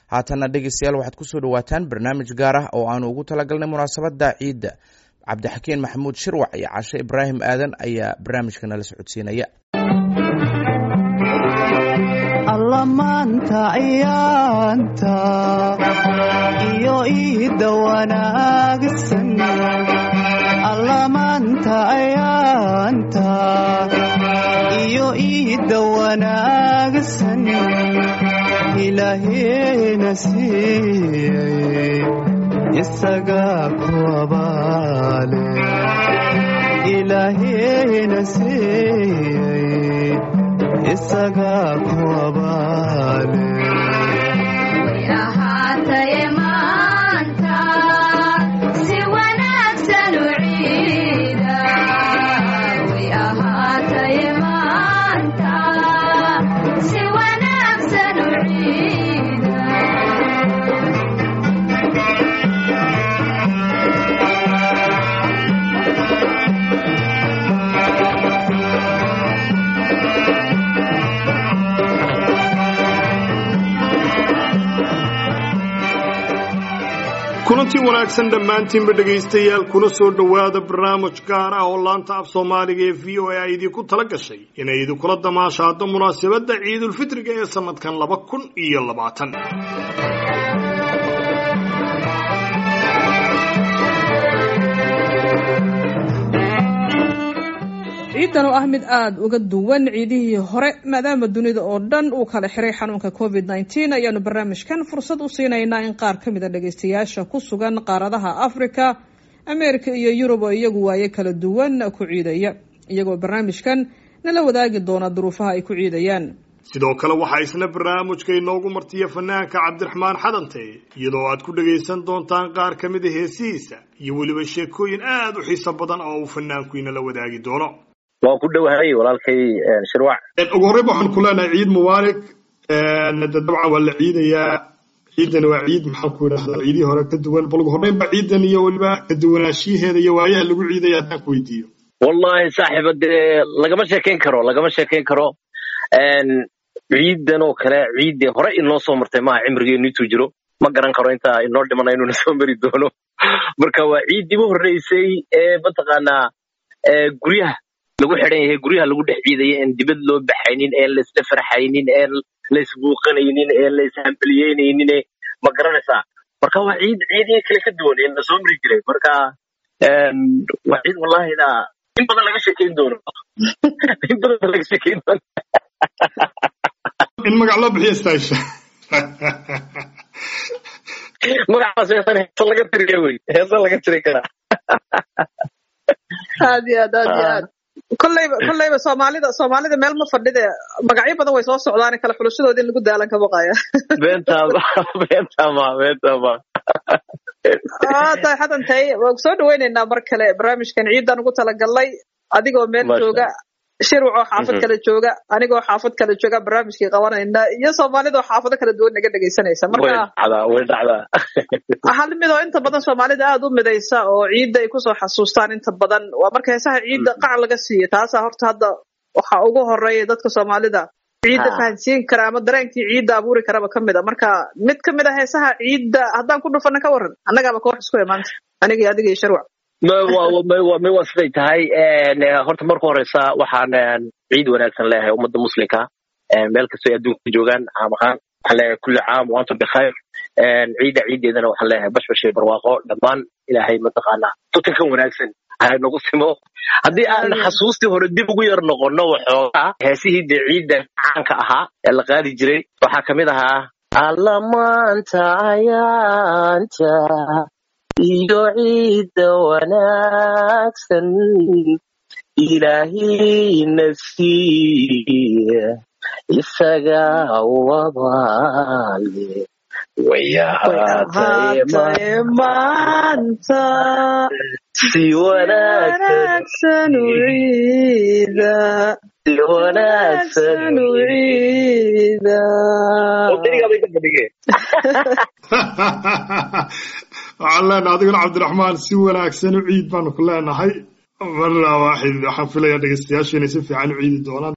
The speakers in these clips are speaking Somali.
haatana dhegeystayaal waxaad kusoo dhawaataan barnaamij gaar ah oo aanu ugu talagalnay munaasabada ciidda. cabdixakiin maxamuud shirwac iyo cashe ibraahim aadan ayaa barnaamijka nala socodsiinaya. allamaanta ciyaanta iyo iida wanaagsan allamaanta ciyaanta iyo iida wanaagsan ilaahayna siiyey isaga ku abaale ilaahayna siiyey isaga ku abaale ahaataye maanta si wanaagsan u ciida way ahaataye maanta si wanaagsan u ciida kulantii wanaagsan dhammaantiinba dhegaystayaal kuna soo dhowaada barnaamij gaar ah oo laanta af soomaaliga ee v o a ay idinku tala gashay inay idinkula damaashaado munaasabadda ciidulfitriga ee sanadkan 2020. ciidan oo ah mid aada uga duwan ciidihii hore maadaama dunida oo dhan uu kala xiray xanuunka covid-19 ayaanu barnaamijkan fursad u siinaynaa in qaar ka mid a dhagaystayaasha ku sugan qaaradaha africa ameerika iyo yurub oo iyagu waaye kala duwan ku ciidaya iyagoo barnaamijkan nala wadaagi doona duruufaha ay ku ciidayaan. sidoo kale waxaa isna barnaamijka inoogu martiya fanaanka cabdiraxmaan xadante iyadoo aad ku dhagaysan doontaan qaar ka mid a heesihiisa iyo weliba sheekooyin aada u xiiso badan oo uu fanaanku inala wadaagi doono. waan ku dhowahay walaalkay shirwac. ugu horreyn waxaan ku leenahay ciid mubaarak. dabcan waa la ciidayaa ciidani waa ciid maxaan ku idhahdaa ciidihii hore ka duwan bal ugu horreyn ba ciidan iyo weliba ka duwanaanshiyaheeda iyo waayaha lagu ciidaya haddaan ku weydiiyo. wallahi saaxiiba dee lagama sheekayn karo ciidan oo kale ciiddii hore inoo soo martay maaha cimrigeenu intuu jiro ma garan karo inta inoo dhimana inuuna soo mari doono marka waa ciiddii u horreysay ee mataqaanaa guryaha lagu xidhan yahay guryaha lagu dhex ciidaya en dibad loo baxaynin een laisla farxaynin een laisbuuqanaynin een laishambaliyeynaynin ma garanaysaa marka waa ciidii kale ka duwan ee la soo mari jiray marka waa ciid wallahina in badan laga sheekayn doono in magac loo bixiyo istaasha magacaas heesa laga tiriya wey heesa laga tiri karaa aad iyo aad kollayba soomaalida meel ma fadhide magacyo badan way soo socdaan kala xulashadoodii in lagu daalan ka baqaya beentama tahay xadantay waan soo dhawaynaynaa mar kale barnaamijkan ciidan ugu talagalnay adigoo meel jooga shirwac oo xaafad kale jooga anigoo xaafad kale jooga barnaamijkii qabanayna iyo soomaalida oo xaafado kala duwan naga dhegaysanaysa marka way dhacdaa hal mid oo inta badan soomaalida aada u midaysa oo ciidda ay kusoo xasuustaan inta badan waa marka heesaha ciidda qac laga siiyo taasaa horta hadda waxa ugu horeeya dadka soomaalida ciidda fahansiin kara ama dareenkii ciidda abuuri karaba ka mid a marka mid ka mid a heesaha ciidda haddaan ku dhufana ka waran annagaaba koox isku imaanta anigii adiga iyo shirwac waa siday tahay horta marka horeysa waxaan ciid wanaagsan leeyahay ummadda muslimka meel kastoo ay adduunka joogaan caam ahaan waxaan leeyahay kulli caam wa antum bikhayr ciiddeedana waxaan leeyahay bashbashay barwaaqo dhammaan ilaahay mataqaanaa tutankan wanaagsan hay nagu simo haddii aan xasuustii hore dib ugu yar noqono waxoogaa heesihii dee ciidda caanka ahaa ee la qaadi jiray waxaa kamid ahaa allamaanta ayaanta iyo ciidda wanaagsan ilaahayna siiya isaga wabaale way ahaataye maanta si wanaagsan u ciida waxaan leenahay adiguna cabdiraxmaan si wanaagsan u ciid baanu ku leenahay marna waxaan filayaa dhegeystayaashu inay si fiican u ciidi doonaan.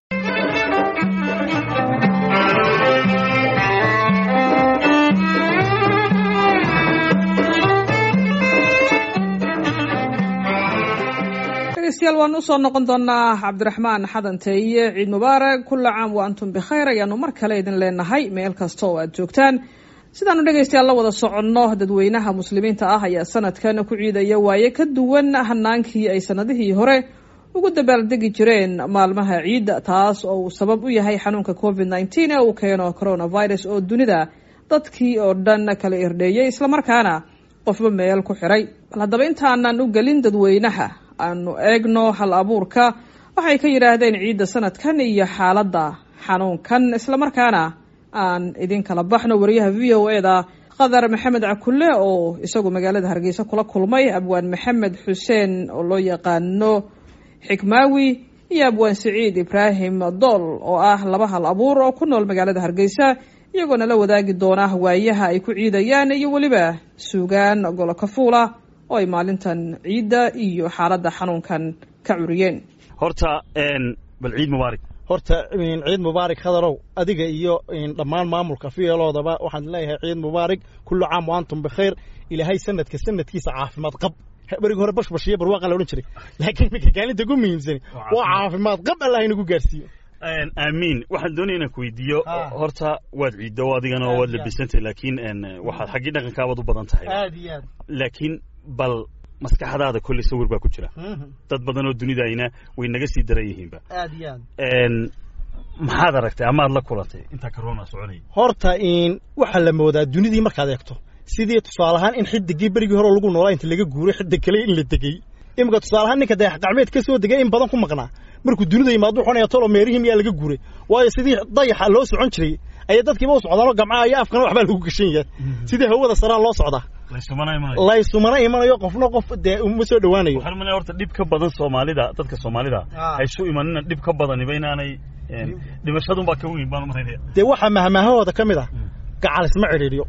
waan usoo noqon doonaa cabdiraxmaan xadanteeye ciid mubaarak kulla caam wa antum bikhayr ayaanu mar kale idin leenahay meel kasta oo aad joogtaan sidaanu dhegaystayaal la wada soconno dadweynaha muslimiinta ah ayaa sanadkan ku ciidaya waaye ka duwan hanaankii ay sanadihii hore ugu dabaaldegi jireen maalmaha ciidda taas oo uu sabab u yahay xanuunka covid-19 ee uu keeno coronavirus oo dunida dadkii oo dhan kala irdheeyay islamarkaana qofba meel ku xiray bal haddaba intaanan u gelin dadweynaha aanu eegno hal abuurka waxay ka yidhaahdeen ciidda sanadkan iyo xaaladda xanuunkan islamarkaana aan idin kala baxno wariyaha v o e da qadar maxamed cakulle oo isagu magaalada hargeysa kula kulmay abwaan maxamed xuseen oo loo yaqaano xikmaawi iyo abwaan siciid ibraahim dool oo ah laba hal abuur oo ku nool magaalada hargeysa iyagoona la wadaagi doona waayaha ay ku ciidayaan iyo weliba suugaan golo kafuula oo ay maalintan ciidda iyo xaaladda xanuunkan ka curiyeen horta bal ciid mubaarak horta ciid mubaarak hadarow adiga iyo dhammaan maamulka fiyeeloodaba waxaan leeyahay ciid mubaarak kullu caam wa antum bikhayr ilaahay sanadkiisa caafimaad qab bariga hore bashbashiyo barwaaqa la odhan jiray laakiin midka kaalinta ugu muhiimsani waa caafimaad qab allah inagu gaarsiiyo aamiin waxaan doonaya inaan ku weydiiyo horta waad ciiddo adigana waad labisantay laakiin waxaad xaggii dhaqankaabaad u badan tahay aad iyo aad laakiin bal maskaxdaada kulli sawir baa ku jira dad badan oo dunidayna way naga sii daran yihiinba aad iyo aad maxaad aragtay amaad la kulantay inta corona soconay horta waxa la moodaa dunidii markaad eegto sidii tusaale ahaan in xidigii berigii hore lagu noolaa inta laga guuray xidig kale in la degay imika tusaale ahaan ninka dayax gacmeed ka soo degay in badan ku maqnaa markuu dunida yimaado wuxuu tolo meerihim yaa laga guuray waayo sidii dayaxa loo socon jiray ay dadkiiba u socdaan oo gamcaha iyo afkana waxba lagu gashan yahay sidii hawada saraan loo socdaa laysumana imanayo qofna qof dee uma soo dhawaanayo waxaan malee horta dhib ka badan Soomaalida dadka Soomaalida ay soo imanina dhib ka badan inaanay dhimashadu ba ka weyn baan mareeyay dee waxa mahmahooda kamid ah gacal isma ciriiriyo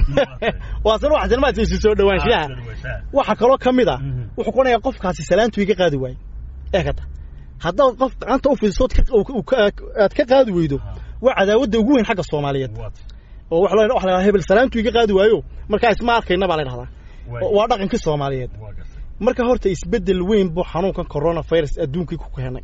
waasan wax janmaad si soo dhawaanshiyaha waxa kale kamid ah wuxuu qonayaa qofkaasi salaantu iga qaadi waay eegata haddii qof gacanta u fiisood aad ka qaadi weydo waa cadaawada ugu weyn xagga Soomaaliyeed oo wax la hebel salaantu iga qaadi waayo marka isma arkayna baa la yiraahdaa waa dhaqankii Soomaaliyeed marka horta isbedel weyn buu xanuunkan coronavirus adduunkii ku keenay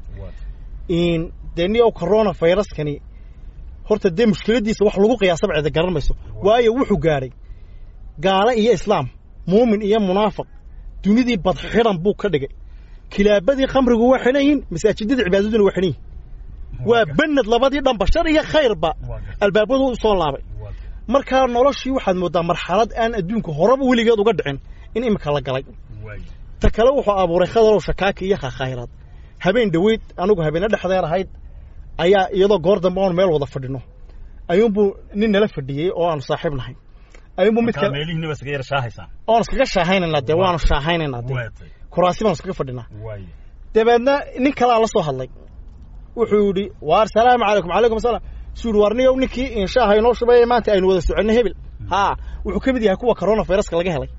deeniyo coronavirus kani horta de mushkiladiisa wax lagu qiyaasab cid garan mayso waayo wuxuu gaaray gaala iyo islaam muumin iyo munaafiq dunidii bad xiran buu ka dhigay kilaabadii khamrigu waa xinayn masaajidada cibaadaduna waa xinayn waa banad labadii dhan bashar iyo khayrba albaabadu soo laabay marka noloshii waxaad moodaa marxalad aan adduunka horeba weligeed uga dhicin in imika la galay ta kale wuxuu abuuray khadar shakaaki iyo khayraad habeen dhaweyd anigu habeen dhexdeer ahayd ayaa iyadoo goor dambe oo meel wada fadhino ayuunbu nin nala fadhiyay oo aan saaxiib nahay ayuunbu mid kale meelihii waa iskaga yar shaahaysan oo iskaga shaahaynayna de waanu shaahaynayna de kuraasi baan iskaga fadhinaa dabeedna nin kale la soo hadlay wuxuu yiri waar salaamu calaykum salaam suur warniyo ninkii in shaahay noo shubay maanta aynu wada soconay hebel ha wuxuu ka mid yahay kuwa coronavirus-ka laga helay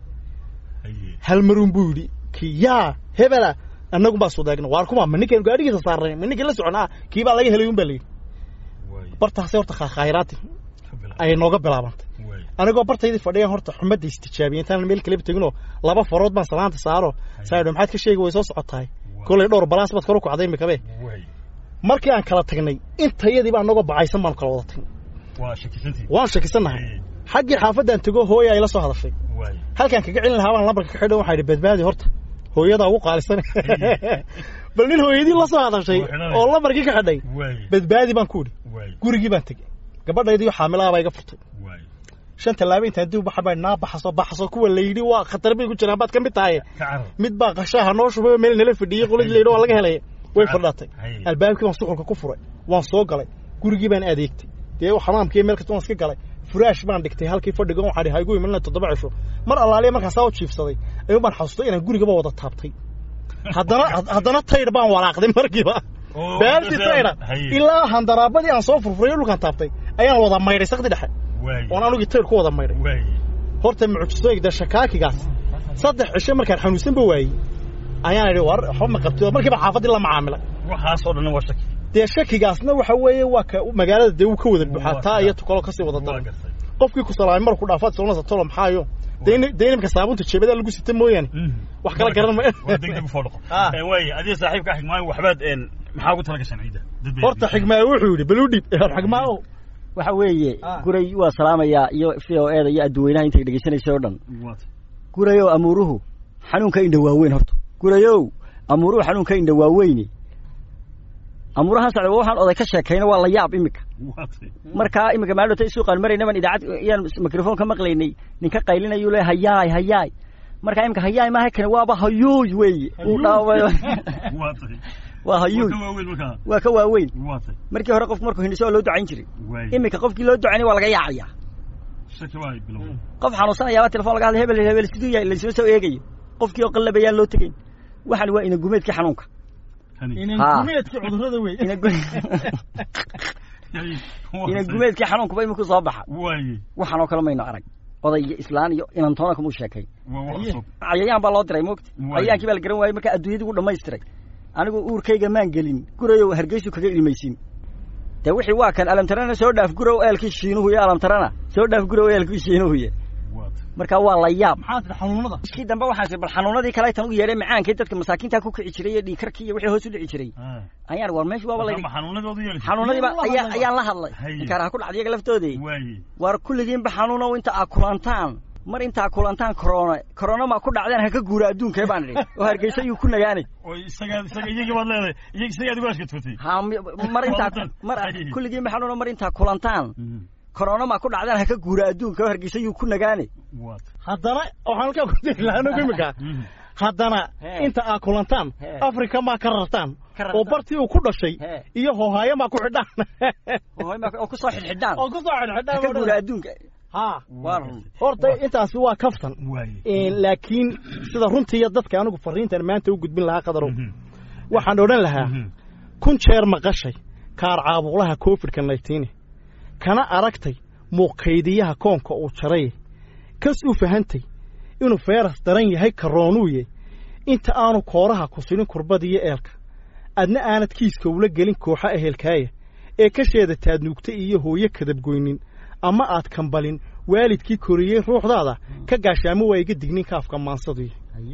hal marun buu yiri kiya hebela annagu baa soo daagna waar kuma ninkan gaadhigiisa saarnay ninkan la soconaa kii baa laga helay un baa leeyahay bartaasi horta khayraati ay nooga bilaabantay anigoo bartaydii fadhiyaan horta xumadda istijaabiyay intaan meel kale tagino laba farood baan salaanta saaro saaydo maxaad ka sheegay way soo socotahay kulay dhowr balaas baad kor u kacday mikabe markii aan kala tagnay intayadii baan naga bacaysan baan kala wada tagnay waan shakisanahay xaggii xaafadan tago hooyo ay la soo hadashay halkaan kaga cilin lahaa baan lambarka ka xidho waxay badbaadi horta hooyada ugu qaalisan bal nin hooyadii la soo hadashay oo lambarkii ka xidhay badbaadi baan ku yiri gurigii baan tagay gabadhaydii xaamilaa baa iga furtay shan talaabo intaan dib waxa baa baxso kuwa leeydi waa khatar bay ku jiraan baad ka mid tahay mid baa qashaha noo shubay meel nala fadhiyay qolid leeydo waa laga helay way fadhatay albaabkii waan suxulka ku furay waan soo galay gurigii baan adeegtay dee xamaamkii meel ka toon iska galay furaash baan dhigtay halkii fadhiga waxaan haygu imanay 7 cisho mar allaaliye markaas soo jiifsaday ayuu baan xasuustay inaan guriga wada taabtay haddana tayr baan walaaqday markiiba baalti tayra ilaa handaraabadii aan soo furfuray dhulkan taabtay ayaan wada mayray saqdi dhexe oo anugu tayr ku wada mayray horta mucjiso igda shakaakigaas 3 cisho markaan xanuunsan ba waayay ayaan idhi war xuma qabtay markiiba xaafadii la macaamilay waxaas oo dhan waa shaki dee shakigaasna waxa weeye waa ka magaalada dee uu ka wada buuxaa taa iyo tukalo ka sii wada daran qofkii ku salaamay markuu dhaafaad soonada tolo maxaayo deynimka saabunta jeebada lagu sita mooyaane wax kala garan ma waa degdeg u foodho way adiga saaxiibka xigmaayo waxbaad maxaa ugu tala gashan ciida horta xigmaayo wuxuu yidhi baludhib xigmaayo waxa weeye guray waa salaamayaa iyo VOA iyo adduweynaha intay dhageysanayso oo dhan gurayo amuuruhu xanuunka indha waaweyn horta gurayo amuuruhu xanuunka indha waaweyn amuuraha sacad waxaan oday ka sheekayna waa la yaab imika marka imika maadhoota suuqan marayna man idaacad iyaan mikrofoon ka maqlaynay ninka qaylinayo leeyahay hayaay marka imika hayaay ma hakan waaba hayuuy weeye uu dhaawayo waa hayuuy waa ka waaweyn markii hore qofku markuu hindhiso loo ducayn jiray imika qofkii loo ducaynay waa laga yaacaya qof xanuunsanaya telefoon laga hadlay hebel sidoo yahay la soo eegayo qofkii oo qallabayaan loo tagay waxan waa ina gumeedka xanuunka ina gumeedka cudurrada weey ina gumeedka xanuunka bay ku soo baxa waxaan oo kale mayno arag odayga islaan iyo inantoona kuma sheekay ayaan baa loo diray moogta ayaankii baa la garan waayay marka adduunyadu u dhameystiray anigu uurkayga maan gelin gurayo hargeysu kaga ilmaysin de wixii waa kan alamtarana soo dhaaf gurow eelkii shiinuhu iyo alamtarana soo dhaaf gurow eelkii shiinuhu marka waa la yaab maxaa xanuunada iskii dambe waxaan bal xanuunadii kale tan ugu yeeray macaankii dadka masaakiinta ku kici jiray dhiig karkii iyo wixii hoos u dhici jiray ayaan war meesha waa la xanuunadii ayaan la hadlay inkaraha ku dhacday laftoodii war kulligiin ba xanuuno inta aad kulantaan mar inta kulantaan corona ma ku dhacdeen ha ka guura adduunka baan dhigay oo hargeysa uu ku nagaanay oo isaga iyaga wad leedahay iyaga adigu aad ka tutay ha mar kulligiin ba xanuuno mar inta kulantaan corona ma ku dhacdeen ha ka guura adduunka oo hargeysa uu ku nagaanay haddana waxaan ka ku dilaano gumika haddana inta aad kulantaan Afrika ma ka rartaan oo bartii uu ku dhashay iyo hoohayo ma ku xidhaan hoohayo ma ku soo xidhaan ka guura adduunka horta intaasi waa kaftan laakiin sida runtii dadka anigu fariintan maanta u gudbin lahaa qadaro waxaan odhan lahaa kun jeer maqashay kaar caabuqlaha COVID-19 kana aragtay muuqaydiyaha koonka uu jaray kas u fahantay inuu fayras daran yahay karoonuye inta aanu kooraha ku silin kurbadiyo eelka adna aanad kiiska ula gelin kooxa ehelkaaya ee ka sheeda taadnuugta iyo hooyo kadab goynin ama aad kambalin waalidkii koriyay ruuxdaada ka gaashaamo waa iga dignin kaafka maansadu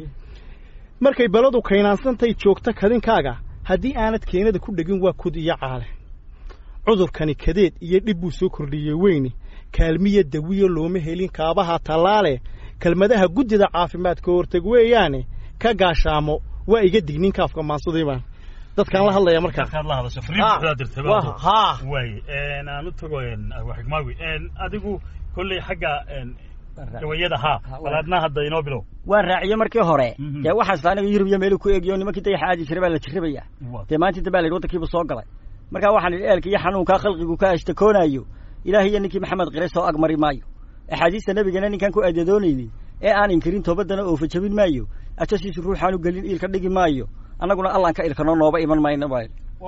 markay baladu keenaansantay joogta kadinkaaga haddii aanad keenada ku dhigin waa kud iyo caale cudurkani kadeed iyo dhib buu soo kordhiyey weyne kaalmiya dawiyo looma helin kaabaha tallaale kelmadaha guddida caafimaadka hortag weeyaane ka gaashaamo waa iga dignin kaafka maansadu baan dadkan la hadlaya markaa ka la hadasho fariinta dirtaba way aanu tago wax xigmaawi adigu kulli xagga dawayada walaadna hadda inoo bilow waan raaciyo markii hore yaa waxa saaniga Yurub iyo meel ku eegiyo nimankii day xaaji jiray baa la jiribaya maanta dabaa la waddankiiba soo galay marka waxaan eelka iyo xanuunka khalqigu ka ashtakoonayo ilaahay ninkii maxamed qire soo agmari maayo axaadiista nabigana ninkan ku adeedoonayni ee aan inkirin toobadana oo fajabin maayo atasiisu ruuxaanu galin ilka dhigi maayo annaguna allaan ka ilkano nooba iman mayna baa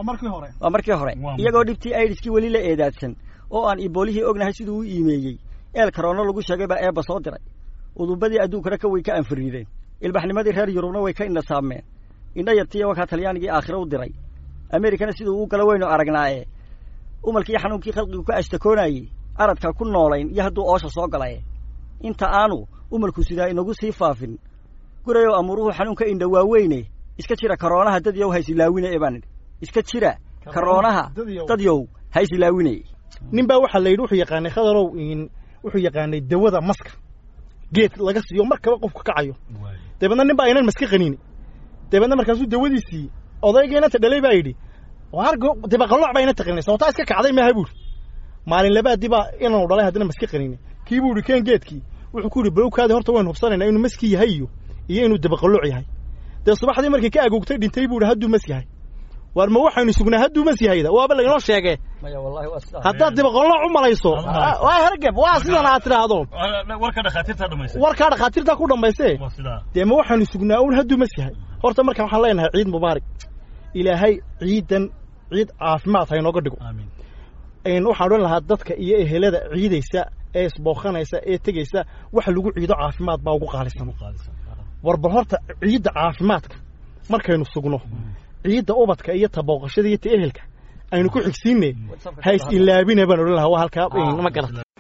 waa markii hore iyagoo dhibtii aydiskii wali la eedaadsan oo aan iboolihii ognahay siduu u iimeeyey eel corona lagu sheegay baa eeba soo diray udubadii adduunkana ka way ka anfariideen ilbaxnimadii reer Yurubna way ka inasaameen indhayatiyo waxa Talyaanigii aakhira u diray Amerikana siduu u kala weyno aragnaaye umalkii xanuunkii khalqigu ka ashtakoonayay aradka ku noolayn iyo hadduu oosha soo galay inta aanu umalku sidaa inagu sii faafin gurayo amuruhu xanuunka indha waaweyne iska jira corona dad yow haysilaawina eebaan iska jira corona dad yow haysilaawina ninba waxa la yiri wuxuu yaqaanay khadarow in wuxuu yaqaanay dawada maska geed laga siiyo markaba qofka kacayo deebna ninba aynan maska qaniin deebna markaasuu dawadiisii odaygeena ta dhalay baa yiri waargo diba qalooc bayna taqinay sababta iska kacday ma habuur maalin labaad diba inuu dhalay hadana maska qaniin kii buu rikeen geedkii wuxuu ku yiri balowkaadi horta waan hubsanaynaa inuu maski yahay iyo inuu diba qalooc yahay de subaxdii markii ka agogtay dhintay buu haduu mas yahay war ma waxaynu sugnaa haduu mas yahay waaba la inoo sheegay maya wallahi waa hadda diba qalooc u malayso waa hargab waa sidana aad tiraahdo warka dhaqaatiirta dhameysay warka dhaqaatiirta ku dhameysay de ma waxaynu sugnaa haduu mas yahay horta marka waxaan leenahay ciid mubaarak ilaahay ciidan ciid caafimaad ha inooga dhigo aamin waxaan oran lahaa dadka iyo ehelada ciidaysa ee isbooqanaysa ee tegaysa wax lagu ciido caafimaad baa ugu qaalisan warbal horta ciida caafimaadka markaynu sugno ciida ubadka iyo tabooqashada iyo ehelka aynu ku xigsiinay hays ilaabina baan oran lahaa halka ma garata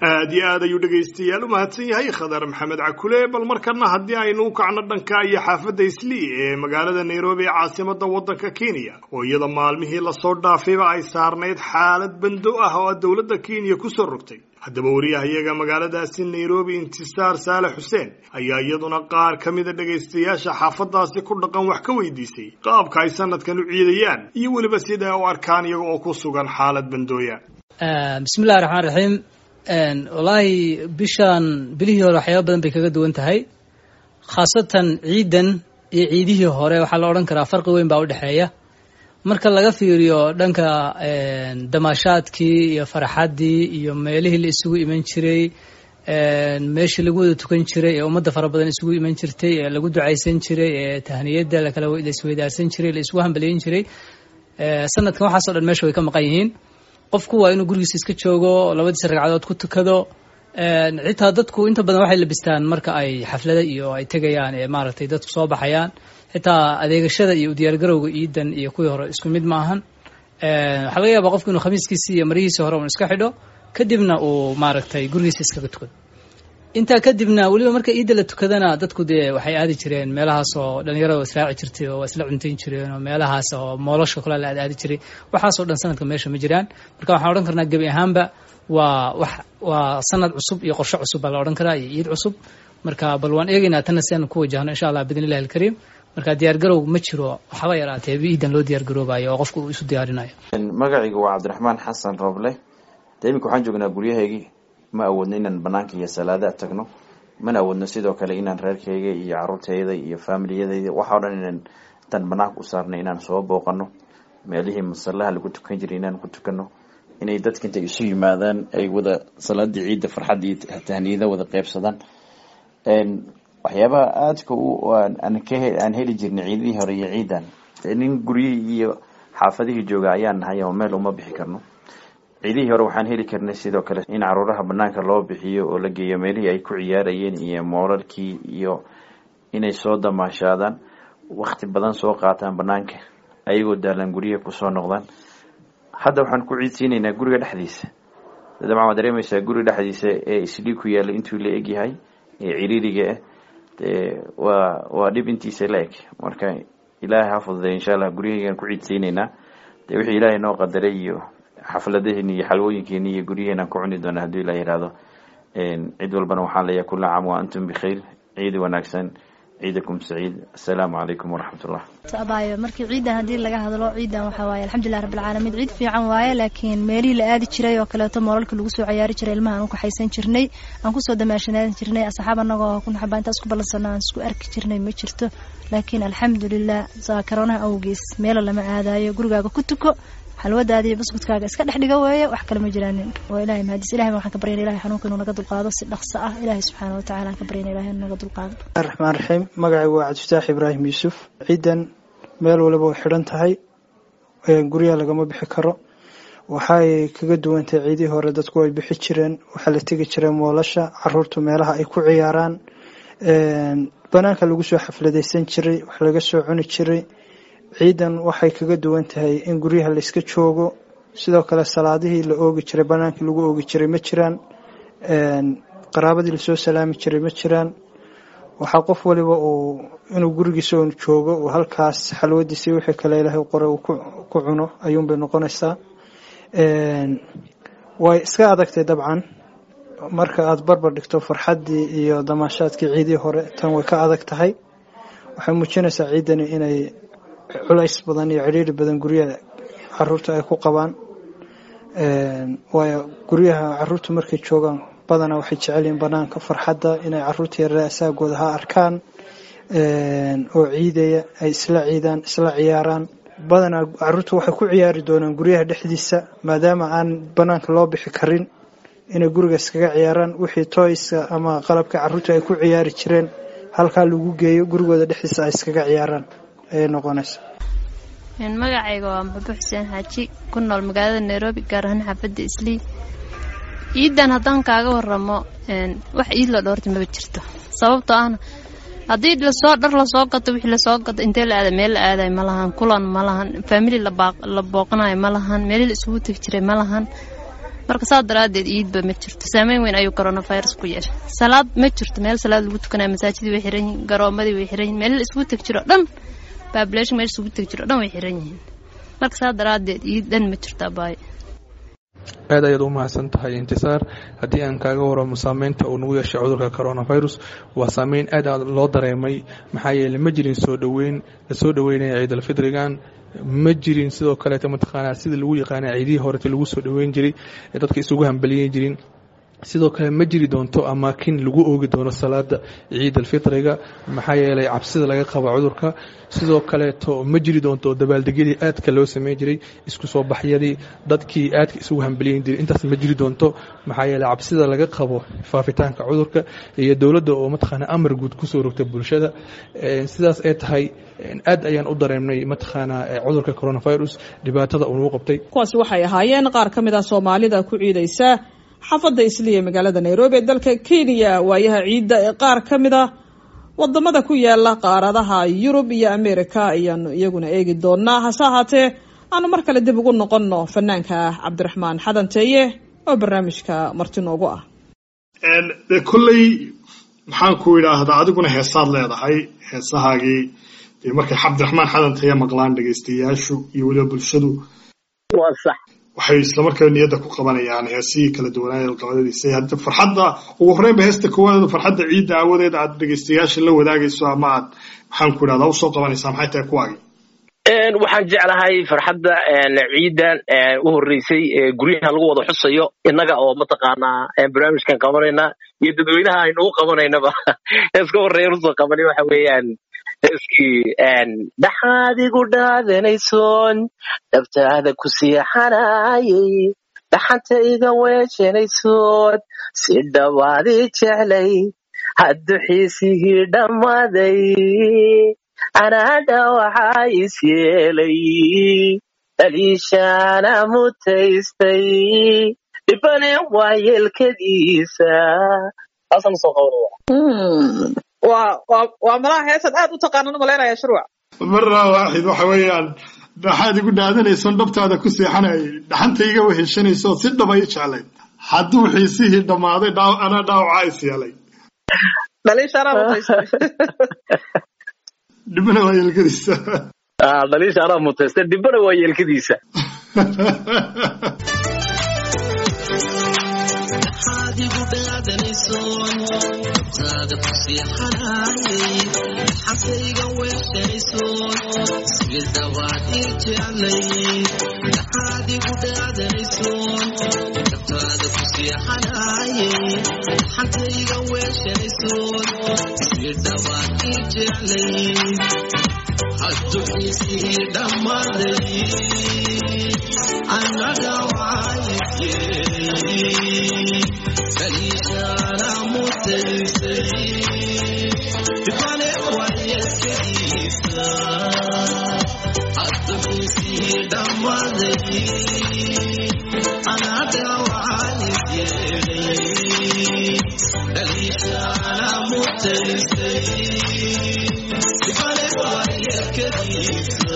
aad iyo aad ayuu dhegaystayaal u mahadsan yahay khadar maxamed cakule bal markana haddii aynu u kacno dhanka iyo xaafadda islii ee magaalada nairobi ee caasimada waddanka kenya oo iyada maalmihii lasoo dhaafayba ay saarnayd xaalad bando ah oo dowladda kenya kusoo rogtay haddaba wariyahayaga magaaladaasi nairobi intisaar saalax xuseen ayaa iyaduna qaar ka mida dhegaystayaasha xaafadaasi ku dhaqan wax ka weydiisay qaabka ay sanadkan u ciidayaan iyo weliba sida ay u arkaan iyaga oo ku sugan xaalad bandooya. bismillahi raxmaan raxiim. wallaahi bishaan bilihii hore waxyaaba badan bay kaga duwan tahay, khaasatan ciidan iyo ciidihii hore waxaa la odhan karaa farqi weyn baa u dhexeeya marka laga fiiriyo dhanka damaashaadkii iyo farxaddii iyo meelihii la isugu iman jiray, meeshii lagu wada tukan jiray ee ummadda fara badan isugu iman jirtay, ee lagu ducaysan jiray, ee tahniyadda la isweydaarsan jiray, la isugu hambaliyin jiray. sanadkan waxaasoo dhan meesha way ka maqan yihiin. qofku waa inuu gurigiisa iska joogo, labadiisa ragcadood ku tukado. xitaa dadku inta badan waxay labistaan marka ay xaflada iyo ay tegayaan ee maaragtay dadku soo baxayaan. xitaa adeegashada iyo u diyaargarowga ciidan iyo kuwii hore isku mid ma ahan. waxaa laga yaabaa qofku inuu khamiiskiisi iyo marihiisa hore un iska xidho, kadibna uu maaragtay gurigiisa iskaga tukado. intaa kadibna weliba marka ciidda la tukadana dadku dee waxay aadi jireen meelahaas oo dhalinyarada israaci jirtay oo isla cuntayn jireen oo meelahaas oo moolashka kula la aadi jiray. waxaasoo dhan sanadka meesha ma jiraan. marka waxaan odhan karnaa gebi ahaanba waa sanad cusub iyo qorshe cusub baa la odhan karaa iyo ciid cusub. marka bal waan eegaynaa tanna si aan ku wajahno insha allah bidn illahi alkariim. marka diyaargarow ma jiro, waxba yaraatee ciidan loo diyaargaroobayo oo qofku uu isu diyaarinayo. magacaygu waa cabdiraxmaan xasan rooble. imika waxaan joognaa guryahaygii, ma awoodno inaan banaanka iyo salaada tagno, mana awoodno sidoo kale inaan reerkayga iyo caruurtayda iyo faamiliyadayda waxa o dhan inaan intaan banaanka u saarnay inaan soo booqano meelihii masallaha lagu tukan jiray inaan ku tukano, inay dadka intay isu yimaadaan ay wada salaadii ciidda farxad iyo tahniyada wada qeybsadaan. waxyaabaha aadka aan heli jirnay ciidihii hore iyo ciidan, nin guryihii iyo xaafadihii jooga ayaan nahay oo meel uma bixi karno. ciidihii hore waxaan heli karnay sidoo kale in caruuraha banaanka loo bixiyo oo la geeyo meelihii ay ku ciyaarayeen iyo moolalkii, iyo inay soo damaashaadaan, waqti badan soo qaataan banaanka ayagoo daalan guryaha kusoo noqdaan. hadda waxaan ku ciidsiinaynaa guriga dhexdiisa. dabcan waad dareemaysaa guriga dhexdiisa ee isdhii ku yaalla intuu la egyahay ee ciriiriga ah, waa dhib intiisa la eg. marka ilaahay ha fududeeyo insha allah guryahaygaan ku ciidsiinaynaa. dee wixii ilaahay noo qadaray iyo xafladaheeni iyo xalwooyinkeeni iyo guryaheenaan ku cuni doona haddii la yidhaahdo. cid walbana waxaan leeyahay kulla caam wa antum bikhayr, ciid wanaagsan, ciidakum saciid, assalaamu calaykum waraxmatullah. abaayo markii ciidan haddii laga hadlo, ciidan waxaa waaye alxamdulilah rabbil caalamiin, ciid fiican waaye. laakiin meelihii la aadi jiray oo kaleeto moolalka lagu soo ciyaari jiray, ilmaha aan ku kaxaysan jirnay, aan kusoo damaashanaadan jirnay, asxaab anagoo kun xabaa intaas ku ballansanaa aan isku arki jirnay ma jirto. laakiin alxamdulilah saakaronaha awgees meelo lama aadayo, gurigaaga ku tuko, xalwadaada iyo buskudkaaga iska dhex dhiga weeye, wax kale ma jiraanin. waa ilaahay mahadis. ilahay waxaan ka baryana ilahay xanuunka inuu naga dulqaado si dhaqso ah. ilaahay subxaana watacaala aan ka baryana ilahay inuu naga dulqaado. raxmaan raxiim. magacaygu waa cabdifataax ibraahim yuusuf. ciidan meel waliba way xidhan tahay, guryaha lagama bixi karo. waxay kaga duwantahay ciidihii hore, dadku way bixi jireen, waxaa la tegi jiray moolasha, caruurtu meelaha ay ku ciyaaraan, banaanka lagu soo xafladaysan jiray, wax laga soo cuni jiray. ciidan waxay kaga duwan tahay in guryaha la iska joogo. sidoo kale salaadihii la oogi jiray, banaankii lagu oogi jiray ma jiraan, qaraabadii lasoo salaami jiray ma jiraan. waxaa qof waliba uu inuu gurigiisa un joogo, uu halkaas xalwadiisa wixii kale ilaahay qoray uu ku cuno ayuunbay noqonaysaa. way iska adagtay dabcan marka aad barbar dhigto farxaddii iyo damaashaadkii ciidii hore, tan way ka adag tahay. waxay muujinaysaa ciidani inay culays badan iyo cidhiiri badan guryaha caruurta ay ku qabaan. waayo guryaha caruurtu markay joogaan badanaa waxay jecel yihiin banaanka farxadda, inay caruurta yaraa asaagooda ha arkaan oo ciidaya, ay isla ciidaan, isla ciyaaraan. badanaa caruurtu waxay ku ciyaari doonaan guryaha dhexdiisa, maadaama aan banaanka loo bixi karin, inay guriga iskaga ciyaaraan. wixii toyska ama qalabka caruurta ay ku ciyaari jireen halkaa lagu geeyo, gurigooda dhexdiisa ay iskaga ciyaaraan ayay noqonaysa. magacayga waa Mbabe Xuseen Xaaji, ku nool magaalada Nairobi, gaar ahaan xaafadda Islii. ciidan haddaan kaaga waramo, wax ciid la dhoorta ma jirto. sababtoo ah haddii dhar lasoo gato, wixii lasoo gato intee la aaday, meel la aaday ma lahan, kulan ma lahan, family la booqanayo ma lahan, meel la isugu tagi jiray ma lahan. marka saa daraadeed iidba ma jirto saameyn weyn ayuu coronavirus ku yeeshay salaad ma jirto meel salaad lagu tukanaa masaajidii way xiran yihiin garoomadii way xiran yihiin meel isugu tag jiro dhan population meel isugu tag jiro dhan way xiran yihiin marka saa daraadeed iid dhan ma jirto baay aad ayaad u mahadsan tahay intisaar haddii aan kaaga waramo saameynta uu nagu yeeshay cudurka coronavirus waa saameyn aad loo dareemay maxaa yeelay ma jirin soo dhoweyn la soo dhoweynaya ciidal fidrigan ma jirin sidoo kaleeta mataqaanaa sida lagu yaqaana ciidihii horeta lagu soo dhoweyn jiray ee dadka isugu hambaliyen jirin sidoo kale ma jiri doonto amaakin lagu oogi doono salaada ciid alfitriga maxaa yeelay cabsida laga qabo cudurka sidoo kaleeto ma jiri doonto dabaaldegyadii aadka loo sameyn jiray isku soo baxyadii dadkii aadka isugu hambaliyen jiray intaas ma jiri doonto maxaa yeelay cabsida laga qabo faafitaanka cudurka iyo dowladda oo mataqaana amar guud kusoo rogta bulshada sidaas ay tahay aad ayaan u dareemnay mataqaana cudurka coronavirus dhibaatada uu nagu qabtay kuwaasi waxay ahaayeen qaar ka mid ah Soomaalida ku ciidaysa xaafadda Islii ee magaalada Nairobi ee dalka Kenya waayaha ciidda ee qaar ka mid ah wadamada ku yaala qaaradaha Yurub iyo Amerika ayaan iyaguna eegi doonaa hase ahaatee aanu mar kale dib ugu noqonno fanaanka Cabdiraxmaan Xadanteeye oo barnaamijka marti noogu ah kulley maxaan ku yiraahdaa adiguna heesaad leedahay heesahaagii markay Cabdiraxmaan Xadanteeye maqlaan dhageystayaashu iyo waliba bulshadu waa sax waxay isla markaa niyada ku qabanayaan heesii kala duwanaayo qabadadiisa hadda farxadda ugu horeyn ba heesta koowaad farxadda ciidda awadeed aad dhageystayaasha la wadaagayso ama aad maxaan ku yiraahdaa u soo qabanaysaa maxay tahay kuwaagi waxaan jeclahay farxadda ciidan u horeysay guryaha lagu wada xusayo inaga oo mataqaanaa barnaamijkan qabanayna iyo dadweynaha aynu u qabanaynaba iska horeeyay soo qabanay waxa weeyaan iskii dhaxaadigu dhaadanaysoon dhabtaada ku siixanayay dhaxanta iga weeshanaysoon si dhawaadi jeclay haddu xiisihii dhammaaday anaadha waxaa is yeelay dhaliishaana mutaystay dhibane waa yeelkadiisa asan soo qabanaya waa malaha heesad aad u taqaanan maleynaya shirwac marra waaxid waxa weeyaan dhaxaad igu dhaadanaysoon dhabtaada ku seexanayay dhaxanta iga weheshanayso si dhaba i jeclay hadduu xiisihii dhammaaday anaa dhaawacaa is yeelay dhaliishaana mutaystay dhibana waa yeelkadiisa dhaliishaana mutaystay dhibana waa yeelkadiisa adigu dhaadanaysoon dhabtaada ku siixanayay xasayga weeshanaysoon si dhawaad ii jeclay adigu dhaadanaysoon dhabtaada ku siixanayay xasayga weeshanaysoon si dhawaad ii jeclay haddu xiisii dhammaaday annaga kaliishaana mutaysay dibane waayakadiisa haddu xiisii dhammaaday annaga waalis yeelay kaliishaana mutaysay dibane waayakadiisa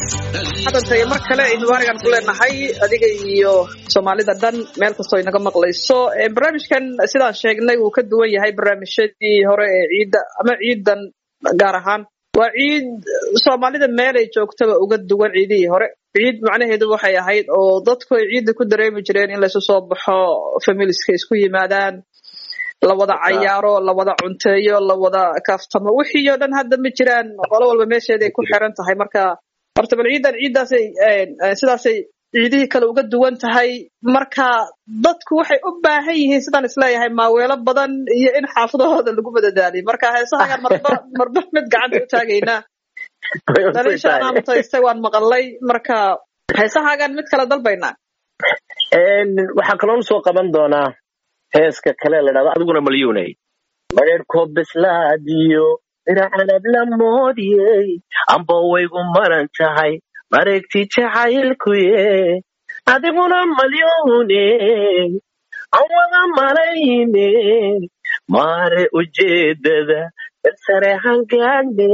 hadantay mar kale aynu waarigan ku leenahay adiga iyo Soomaalida dhan meel kastoo inaga maqlayso barnaamijkan sidaan sheegnay uu ka duwan yahay barnaamijyadii hore ee ciida ama ciidan gaar ahaan waa ciid Soomaalida meel ay joogtaba uga duwan ciidii hore ciid macnaheedu waxay ahayd oo dadku ay ciid ku dareemi jireen in la soo baxo familieska isku yimaadaan la wada cayaaro la wada cunteeyo la wada kaaftamo wixii oo dhan hadda ma jiraan qolo walba meesheeday ku xiran tahay marka horta bal ciidaasay sidaasay ciidihii kale uga duwan tahay marka dadku waxay u baahan yihiin sidaan isleeyahay maaweelo badan iyo in xaafadahooda lagu madadaaliyo marka heesahagan marba mid gacanta u taagaynaa daliishaana mutaystay waan maqalay marka heesahagan mid kale dalbaynaa waxaa kaloo soo qaban doonaa heeska kale la dhahdo adiguna malyuunay mareerko bislaadiyo iracanab la moodiyey amba waygu maran tahay mareegti jacaylkuye adiguna malyuune aan wada malayne maare ujeedada balsareehangaane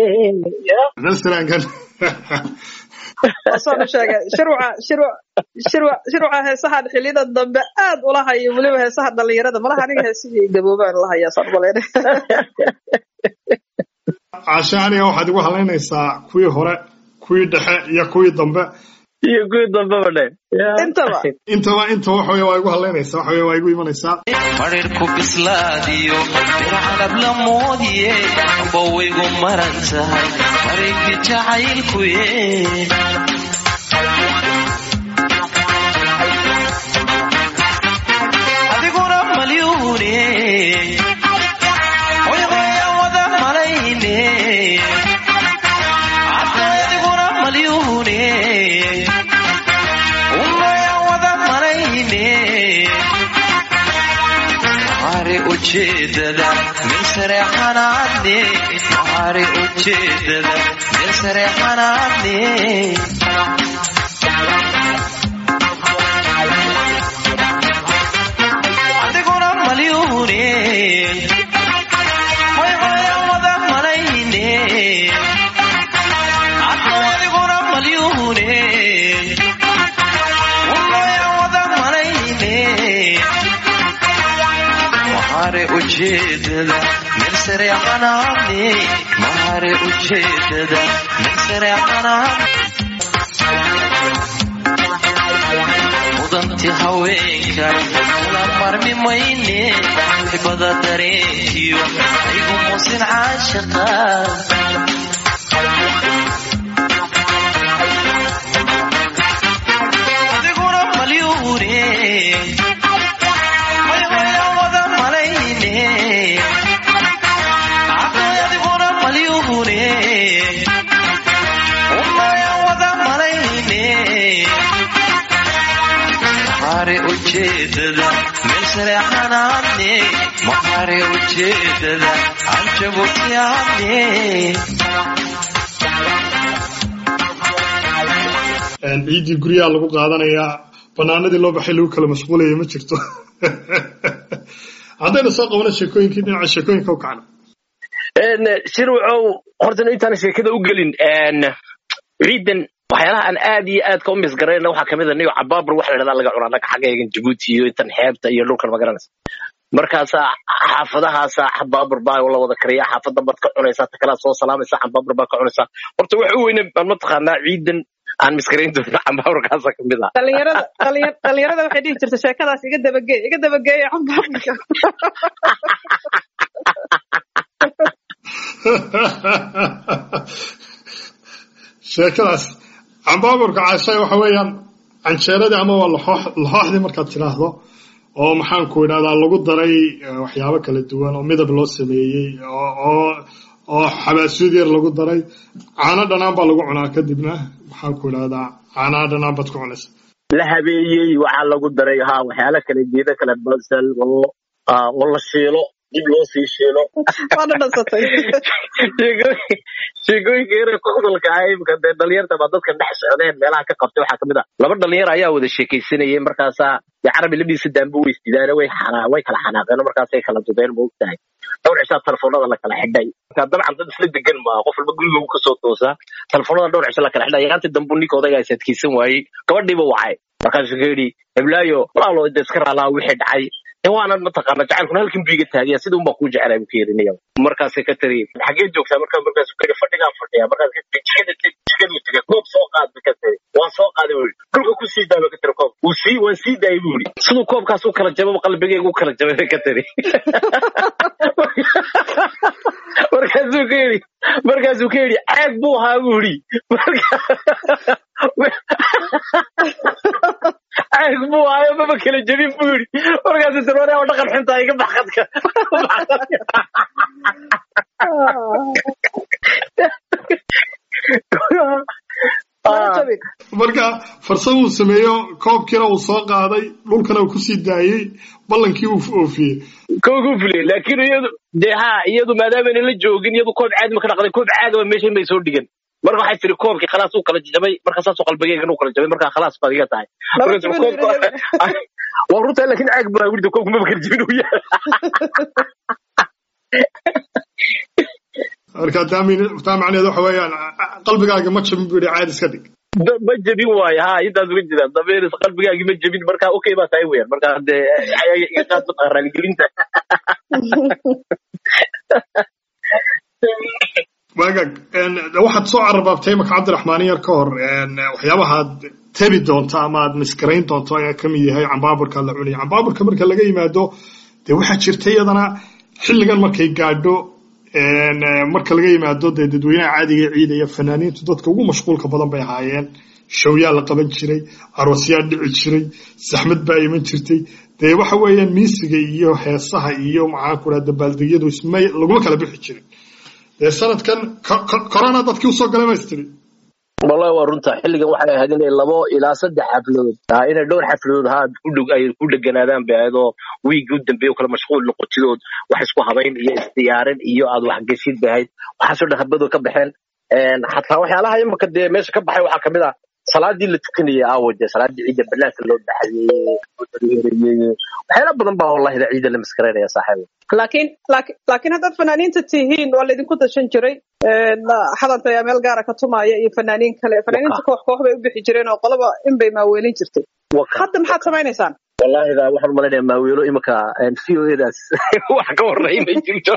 wasaan sheegay shirwaca heesahan xilliyada dambe aad ula hayo weliba heesaha dhalinyarada malaha aniga heesihii gaboobaan la hayaa saan umaleyna cashaaniga waxaad igu halaynaysaa kuwii hore kuwii dhexe iyo kuwii dambe intaba waxa waa igu halaynaysaa waxa waa igu imanaysaa mareerku bislaadiyo iracanab la moodiye amba waygu maran tahay mareegti jacaylkuye adiguna malyuune waygoya wada malayne adiguna malyuune ugoya wada malayne maare ujeedada meel sareexanaadne maare ujeedada meel sareexanaadne adiguna malyuune waygoya wada malayne adiguna malyuune ugoya wada malayne maare ujeedada meel sareexanaadne maare ujeedada meel sareexanaadne mudanti haweenka la marmi mayne xibada dareenkiyo aygu muusin caashaqa adiguna malyuune waygoya wada malayne adiguna malyuune ugoya wada malayne maare ujeedada meel sareexanaadne maare ujeedada aan jabutiyaadne ciidii guryaha lagu qaadanayaa banaanadii loo baxay lagu kala mashquulaya ma jirto haddaynu soo qabano sheekooyinkii dhinaca sheekooyinka u kacna shirwacow horta intaan sheekada u gelin ciidan waxyaalaha aan aad iyo aad ka u misgarayna waxaa kamid a niyo cabaabar waxa la dhahdaa laga cunaa naga xaggeegan Djibouti iyo intan xeebta iyo dhulkan ma garanaysa markaasaa xaafadahaasa cabaabar baa la wada kariyaa xaafada baad ka cunaysaa ta kalaa soo salaamaysaa cabaabar baa ka cunaysaa horta waxa u weyne baan mataqaanaa ciidan aan miskarayn doona cabaabarkaasa kamid ah dhalinyarada waxay dhihi jirta sheekadaas iga dabageey cabaabarka sheekadaas cabaabarka caashay waxa weeyaan canjeeradii ama waa laxooxdii markaad tidhaahdo oo maxaan ku idhahdaa lagu daray waxyaabo kala duwan oo midab loo sameeyey oo xabaasuud yar lagu daray caano dhanaan baa lagu cunaa kadibna maxaan ku idhahdaa caanaha dhanaan baad ku cunaysa la habeeyey waxaa lagu daray waxyaalo kale geedo kale basal oo la shiilo dib loo sii shiilo sheekooyinka yare kudalka imka dee dhalinyarta baa dadka dhex socdeen meelaha ka qabtay waxaa kamid a laba dhalinyar ayaa wada sheekaysanayay markaasaa dee carabi labdiisa daanba way istidaane way kala xanaaqeen markaasay kala dudeen ma ogtahay dhowr cishaa telefoonada la kala xidhay marka dabcan dad isla degan maaha qof walba guriga uu kasoo toosaa telefoonada dhowr cisho la kala xidhay yaantii dambu ninka odaygaa is adkeysan waayey gabadhiiba wacay markaasuu ka yidhi heblaayo walaalo de iska raalaa wixii dhacay waanan mataqaana jacaylkuna halkan biiga taagaya sida unbaa kuu jecelay buu ka yerinaya markaasay ka tiri xagee joogtaa markaasuu ka yidhi fadhigaan fadhiya markaas jikadu tegay koob soo qaad ba ka tiri waan soo qaaday buu yidhi dhulka ku sii daaba ka tiri koob waan sii daayay buu yidhi siduu koobkaas u kala jababa qalbigeyga u kala jabay ka tiri markaasuu ka yidhi caag buu ahaa buu yidhi caag buu ahaayo maba kala jabin buu yidhi markaasuu tirware oo dhaqan xuntaa iga baxqadka marka farsamuu sameeyo koobkiina uu soo qaaday dhulkana uu kusii daayey ballankii uu oofiyey koobkuu fuliyey laakiin iyadu dee iyadu maadaamana la joogin iyadu koob caadi ma ka dhaqday koob caagaba meeshan bay soo dhigan marka waxay tiri koobkii khalaas uu kala jabay marka saasoo qalbigeygan uu kala jabay marka khalaas baad iga tahay waa runtaa laakiin caag baa wirda koobku maba kala jabin uu yahay marka taa macnaheedu waxa weeyaan qalbigaaga ma jabin buu yidhi caadi iska dhig ma jabin waayo intaas uga jira dabeeris qalbigaagii ma jabin marka okay baa tahay weeyaan marka dee iga qaad raaligelinta wagaag waxaad soo cararbaabtay marka cabdiraxmaan yar ka hor waxyaabahaad tebi doonto ama aad miskarayn doonto ayaa ka mid yahay cambaaburka la cunaya cambaaburka marka laga yimaado dee waxaa jirta iyadana xilligan markay gaadho marka laga yimaado dee dadweynaha caadiga ciidaya fanaaniintu dadka ugu mashquulka badan bay ahaayeen showyaa la qaban jiray aroosyaa dhici jiray saxmad baa iman jirtay dee waxa weeyaan miisiga iyo heesaha iyo maxaan ku dhaha dabaaldegyadu laguma kala bixi jirin dee sanadkan corona dadkii usoo galay maystiri wallahi waa runta xilligan waxay ahayd inay 2 ilaa 3 xafladood inay dhowr xafladood ay ku dheganaadaan baadoo wiigi u dambeeyo kala mashquul noqotidood wax isku habayn iyo istiyaarin iyo aad wax gashid bahayd waxa soo dhaxbado ka baxeen xataa waxyaalaha imka dee meesha ka baxay waxa kamid ah salaadii la tukanayay aawada salaadii ciida banaanka loo dhaxayay waxyaala badan baa wallahi ciida la maskareynaya saaxiib laakiin haddaad fanaaniinta tihiin waa laydinku dashan jiray xadanta ayaa meel gaara ka tumaya iyo fanaaniin kale fanaaniinta koox bay u bixi jireen oo qolaba inbay maaweelin jirtay hadda maxaad samaynaysaan wallahi waxaan malaynayaa maaweelo imika COAdaas wax ka horreyn ma jirto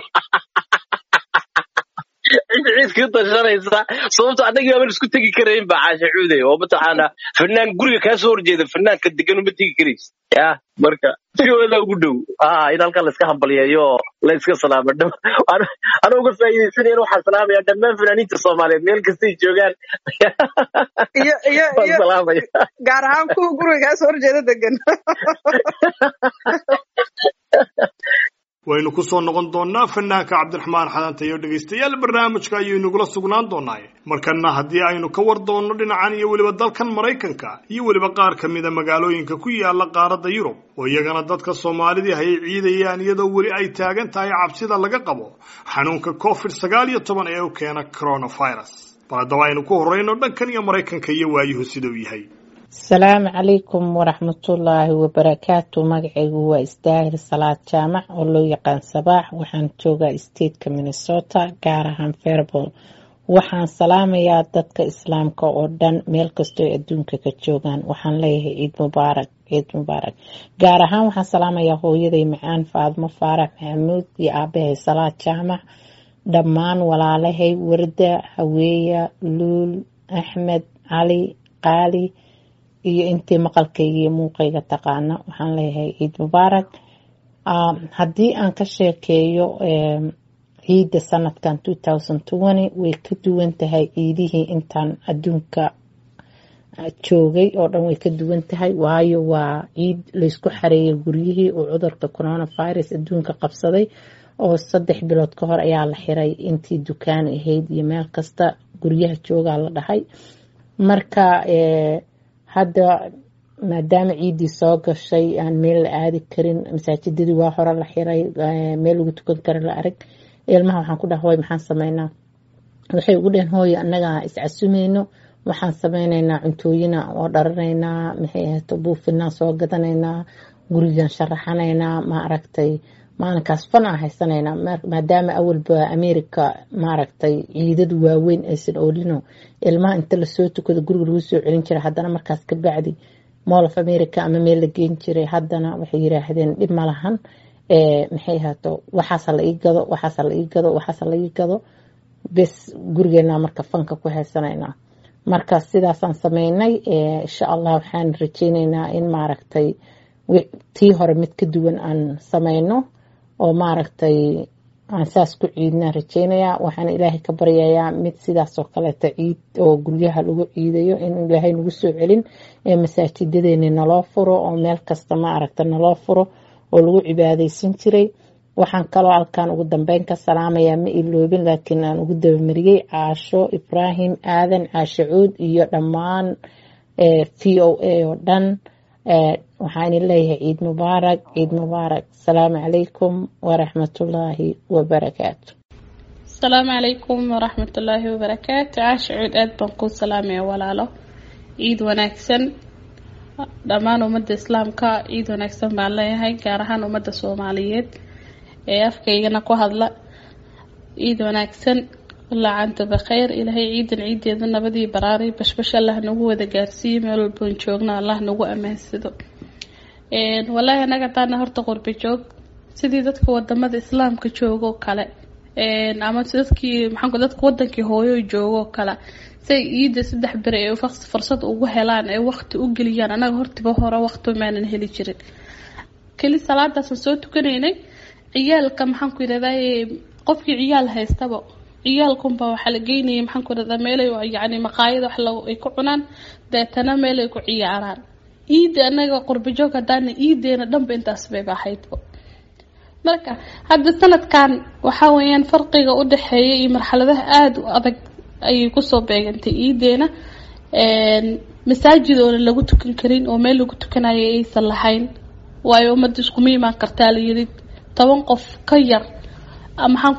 ciidkii tashanaysa sababta anaga aan isku tagi karayn baa caasha cuuday oo mataana fanaan guriga ka soo horjeeda fanaanka degan uma tagi karays marka COAda ugu dhow in halka la iska hambaliyeeyo la iska salaamo ana uga faa'iideysanayna waxaan salaamayaa dhammaan fanaaniinta Soomaaliyeed meel kasta ay joogaan iyo gaar ahaan kuwa guriga ka soo horjeeda degan waynu ku soo noqon doonaa fanaanka cabdiraxmaan xadanta iyo dhegaystayaal barnaamijka ayuu inagula sugnaan doonaaye markana haddii aynu ka war doonno dhinacan iyo weliba dalkan maraykanka iyo weliba qaar ka mida magaalooyinka ku yaala qaaradda yurub oo iyagana dadka soomaalidii hayay ciidayaan iyadoo weli ay taagan tahay cabsida laga qabo xanuunka COVID-19 ee u keena coronavirus bal haddaba aynu ku horreyno dhankan iyo maraykanka iyo waayuhu siduu yahay السلام عليكم ورحمة الله وبركاته مقعي وإستاهر صلاة جامع ولو يقان صباح وحان توغا استيد كمينيسوتا قارهان فيربول وحان سلام يا دادك إسلام كأردن ميلكستو أدونك كتوغان وحان ليه عيد مبارك قارهان وحان سلام يا هو يدي معان فاضمة فارح محمود يا أبيه صلاة جامع دمان ولا لهي وردة هوية لول أحمد علي قالي iyo intii maqalkayga iyo muuqayga taqaana waxaan leeyahay ciid mubaarak haddii aan ka sheekeeyo ciidda sanadkan 2020 way ka duwan tahay ciidihii intaan adduunka joogay oo dhan way ka duwan tahay waayo waa ciid laysku xareeyay guryihii oo cudurka coronavirus adduunka qabsaday oo 3 bilood ka hor ayaa la xiray intii dukaan ahayd iyo meel kasta guryaha joogaa la dhahay marka hadda maadaama ciidii soo gashay aan meel la aadi karin masaajidadii waa hore la xiray meel lagu tukan kara la arag ilmaha waxaan ku dhahay maxaan sameynaa waxay ugu dhaheen hooyo annaga iscasumayno waxaan sameynaynaa cuntooyina oo dharanaynaa maxay ahaato buufinaa soo gadanaynaa gurigan sharaxanaynaa ma aragtay maalinkaas fan aan haysanaynaa maadaama awalba America maaragtay ciidad waaweyn aysan oolino ilmaha inta la soo tukado guriga lagu soo celin jiray haddana markaas ka bacdi Mall of America ama meel la geyn jiray haddana waxay yiraahdeen dhib ma lahan maxay haato waxaas la ii gado bes gurigeena marka fanka ku haysanaynaa marka sidaasaan sameynay insha Allah waxaan rajaynaynaa in maaragtay tii hore mid ka duwan aan sameyno oo maaragtay aan saas ku ciidna rajaynayaa waxaan Ilaahay ka baryayaa mid sidaas oo kale ciid oo guryaha lagu ciidayo in Ilaahay nagu soo celin masaajidadeena naloo furo oo meel kasta maaragtay naloo furo oo lagu cibaadeysan jiray waxaan kaloo halkaan ugu dambeyn ka salaamayaa ma iloobin laakiin aan ugu dabamariyay Caasho Ibrahim Aadan Caashuud iyo dhammaan VOA oo dhan waxaan leeyahay ciid mubaarak salaamu calaykum waraxmatullaahi wabarakaatu السلام عليكم ورحمة الله وبركاته Caashuud aad baan ku salaamaya walaalo ciid wanaagsan dhammaan ummadda islaamka ciid wanaagsan baan leeyahay gaar ahaan ummadda Soomaaliyeed afkaygana ku hadla ciid wanaagsan laanta bakhair ilaahay ciideeda nabadii baraari bashbash Allah nagu wada gaarsiiyo meel walba joogna Allah nagu amaansado wallahi anaga taana horta qurbi joog sidii dadka wadamada islaamka joogo kale ama dadka wadankii hooyo joogo kale say ciida 3 bari ay fursad ugu helaan ay waqti u geliyaan anaga hortiba hore waqti maanan heli jirin kali salaadaas soo tukanaynay ciyaalka qofkii ciyaal haystaba ciyaalkunba waxa la geynayay meel ay maqaayad wax ay ku cunaan deetana meel ay ku ciyaaraan ciid anaga qurbi joog hadana ciideena dhanba intaas bay baahaydba marka hadda sanadkan waxa weeyaan farqiga u dhaxeeya iyo marxaladaha aad u adag ay ku soo beegantay ciideena masaajid oo lagu tukan karin oo meel lagu tukanayo aysan lahayn waayo umad isku miimaan kartaa la yiri 10 qof ka yar ama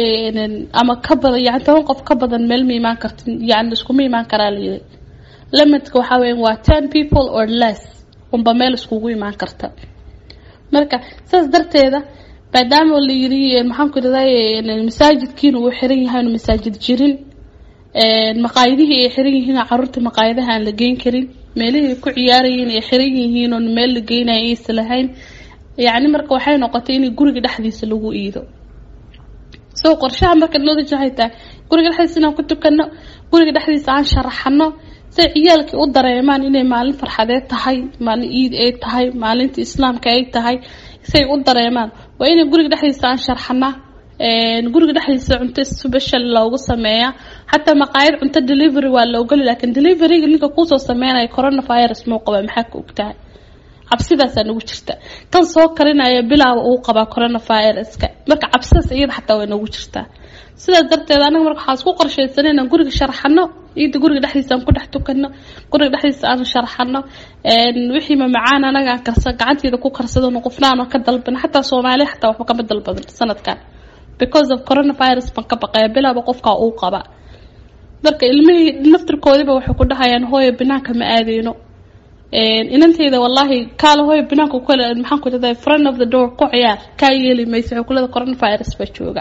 ama ka badan 10 qof ka badan meel miimaan kartin isku miimaan karaa la yiri limitka waxa weeyaan waa 10 people or less umba meel isku iimaan karta marka saas darteeda maadaama la yiri masaajidkiina uu xiran yahay masaajid jirin maqaayadihi ay xiran yihiin carruurta maqaayadaha aan la geyn karin meelaha ku ciyaarayeen ay xiran yihiin oo meel la geynayo aysan lahayn marka waxay noqotay in guriga dhexdiisa lagu iido soo qorshaha marka loo dejahaytaa guriga dhexdiisa aan ku tukano guriga dhexdiisa aan sharaxano si ciyaalkii u dareemaan inay maalin farxadeed tahay maalin ciid ay tahay maalinta islaamka ay tahay say u dareemaan waa in guriga dhexdiisa aan sharaxana guriga dhexdiisa cunto special loogu sameeyaa hatta maqaayad cunto delivery waa loo gali laakiin delivery-ga ninka ku soo sameeynaya coronavirus ma qaba maxaa ku ogtahay cabsidaas nagu jirta kan soo karinaya bilaaw uu qaba coronavirus-ka marka cabsidaas iyada xataa way nagu jirtaa sidaas darteed anaga marka waxaan isku qorsheysanayna guriga sharaxano ciida guriga dhexdiisa aan ku dhex tukano guriga dhexdiisa aan sharaxano wixii ma macaan anaga aan karsan gacanteeda ku karsado qofnaan ka dalban hatta Soomaali hatta waxba kama dalbadan sanadkan because of coronavirus ban ka baqay bilaaw qofka uu qaba marka ilmihii naftirkoodiba waxay ku dhahayaan hooyo binaanka ma aadeyno inanteeda wallahi kaala hooyo binaanka kale ku leedahay friend of the door ku ciyaar ka yeeli mayso ku leedahay coronavirus ba jooga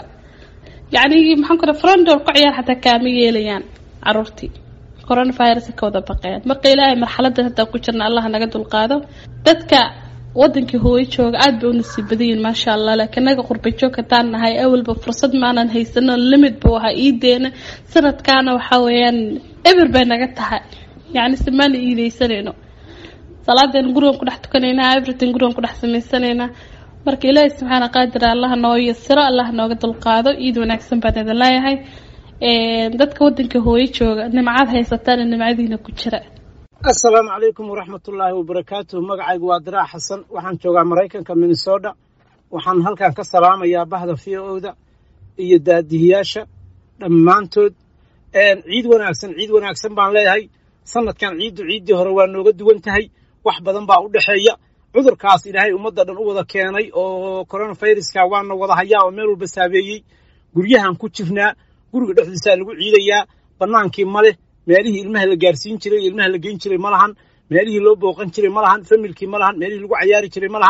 friend door ku ciyaar hatta kaama yeelayaan carruurtii coronavirus ka wada baqayaan marka ilaahay marxaladda hadda ku jirna Allah naga dulqaado dadka wadankii hooyo jooga aad bay u nasiibadeen ma sha Allah laakiin naga qurbi joog ka taanahay awalba fursad maanan haysano limit buu ahaa iideena sanadkaana waxa weeyaan ever bay naga tahay simaan iideysanayno salaadeen guriga ku dhex tukanaynaa everything guriga ku dhex sameeysanayna marka ilaahay subhanahu qaadir Allah noo yasiro Allah nooga dulqaado ciid wanaagsan baan idin leeyahay dadka wadanka hooyo jooga nimcad haysataan nimcadiina ku jira السلام عليكم ورحمة الله وبركاته مقعي وادراء حسن وحن شوقع مريكا مينيسوتا وحن هلكا كالسلام يا بهذا في أودا إيدا دهياشا دمانتود عيد وناكسن بان ليهي سنة كان عيد هروان نوغد وانتهي وحبا با ودحيا عذر كاس إلهي ومدد أودا كياني أو كورونا فيروس كاوان وضا هيا وميرو بسابيي قريها نكوشفنا قرق دحدثا لقو عيديا بنانكي ماله meelihii ilmaha la gaarsiin jiray ilmaha la geyn jiray malahan meelihii loo booqan jiray malahan familkii malahan meelihii lagu ciyaari jiray malahan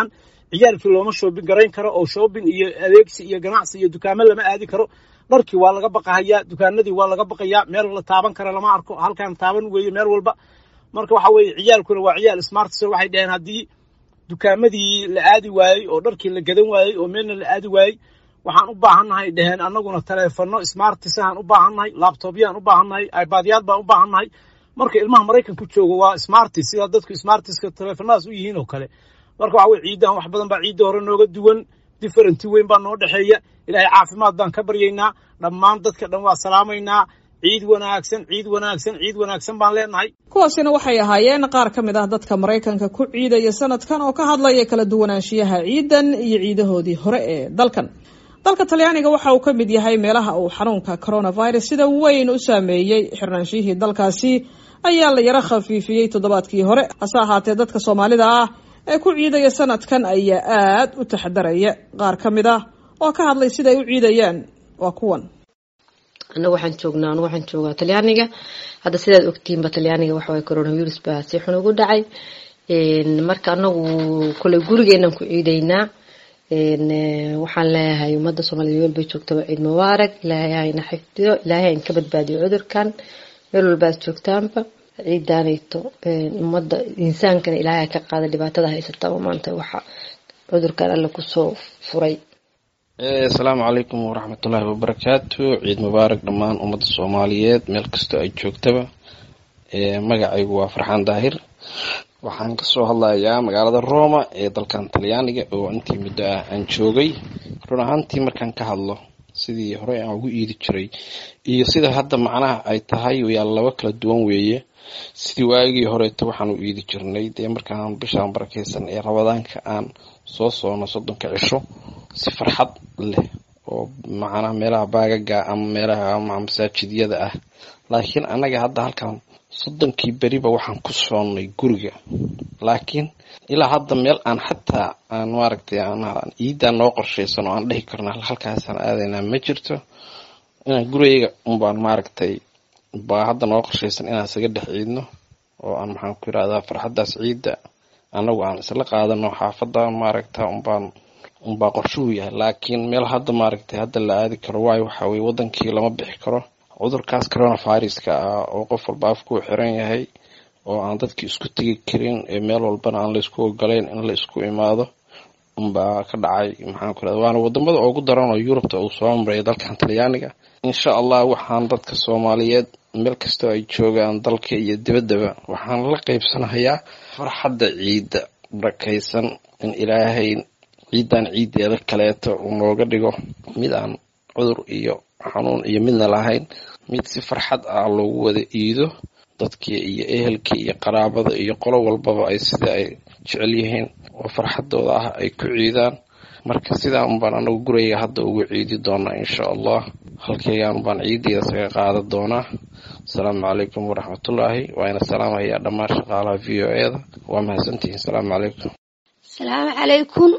ciyaalkii looma shoobin garayn karo oo shoobin iyo adeegsi iyo ganacsi iyo dukaamo lama aadi karo dharkii waa laga baqahayaa dukaanadii waa laga baqayaa meel la taaban kara lama arko halkaan taaban weeye meel walba marka waxa weeye ciyaalkuna waa ciyaal smarts waxay dhaheen haddii dukaamadii la aadi waayey oo dharkii la gadan waayey oo meelna la aadi waayey waxaan u baahannahay dhaheen annaguna taleefanno smartisahaan u baahannahay labtobyaan u baahannahay ibaadyaad baan u baahannahay marka ilmaha maraykanku jooga waa smartis sida dadku smartiska taleefanadaas u yihiin oo kale marka waxa weye ciidahan wax badan baa ciidda hore nooga duwan differenti weyn baa noo dhexeeya ilaahay caafimaad baan ka baryaynaa dhammaan dadka dhan waa salaamaynaa ciid wanaagsan ciid wanaagsan ciid wanaagsan baan leenahay kuwaasina waxay ahaayeen qaar ka mid ah dadka maraykanka ku ciidaya sanadkan oo ka hadlaya kala duwanaanshiyaha ciidan iyo ciidahoodii hore ee dalkan dalka talyaaniga waxa uu ka mid yahay meelaha uu xanuunka coronavirus sida weyn u saameeyey xirnaanshihii dalkaasi ayaa la yara khafiifiyey toddobaadkii hore hase ahaatee dadka soomaalida ah ee ku ciidaya sanadkan ayaa aad u taxadaraya qaar ka mid ah oo ka hadlay sida ay u ciidayaan waa kuwan anagu waxaan joogaa talyaaniga hadda sidaad ogtiinba talyaaniga waxa waye coronavirus baa si xun ugu dhacay marka anagu koley gurigeenan ku ciidaynaa waxaan leeyahay ummadda soomaaliyeed meel bay joogtaba ciid mubaarak ilaahay hayna xifdiyo ilaahay hayn ka badbaadiyo cudurkan meel walba aad joogtaanba ciidaanayto ummadda insaankana ilaahay ka qaada dhibaatada haysataba maanta waxa cudurkan alla kusoo furay asalaamu calaykum waraxmatullaahi wabarakaatu ciid mubaarak dhammaan ummadda soomaaliyeed meel kastoo ay joogtaba magacaygu waa farxaan daahir waxaan kasoo hadlayaa magaalada Roma ee dalkan Talyaaniga oo intii muddo ah aan joogay run ahaantii markaan ka hadlo sidii hore aan ugu iidi jiray iyo sida hadda macnaha ay tahay waa laba kala duwan weeye sidii waagii horeeto waxaan u iidi jirnay dee markaan bishaan barakeysan ee Ramadaanka aan soo soono 30 cisho si farxad leh oo macnaha meelaha baagaga ama meelaha masaajidiyada ah laakiin anaga hadda halkan 30 beriba waxaan ku soonnay guriga laakiin ilaa hadda meel aan xataa aan maaragtay aan iida noo qorsheysan oo aan dhihi karno halkaas aan aadayna ma jirto inaan guriga baan maaragtay baa hadda noo qorsheysan inaan isaga dhex ciidno oo aan maxaan ku yiraahdaa farxadaas ciida anagu aan isla qaadano xaafada maaragtay baa qorshuhu yahay laakiin meel hadda maaragtay hadda la aadi karo waay waxa weeye wadankii lama bixi karo cudurkaas coronavirus-ka ah oo qof walba afku xiran yahay oo aan dadkii isku tagi karin ee meel walbana aan la isku ogolayn in la isku imaado baa ka dhacay maxaan ku raadaa waana wadamada ugu daran oo Yurubta uu soo maray dalkan Talyaaniga insha Allah waxaan dadka Soomaaliyeed meel kasta ay joogaan dalka iyo dibaddaba waxaan la qaybsanayaa farxadda ciida barakaysan in Ilaahay ciidan ciideeda kaleeto uu nooga dhigo mid aan cudur iyo xanuun iyo midna lahayn mid si farxad ah loogu wada iido dadkii iyo ehelkii iyo qaraabada iyo qolo walbaba ay sida ay jecel yihiin oo farxadooda ah ay ku ciidaan marka sidaan baan anagu guriga hadda ugu ciidi doonaa insha Allah halkaygaan baan ciideeda saga qaada doonaa asalaamu calaykum waraxmatullaahi waana salaamayaa dhammaan shaqaalaha VOA-da waa mahadsantihiin asalaamu calaykum asalaamu calaykum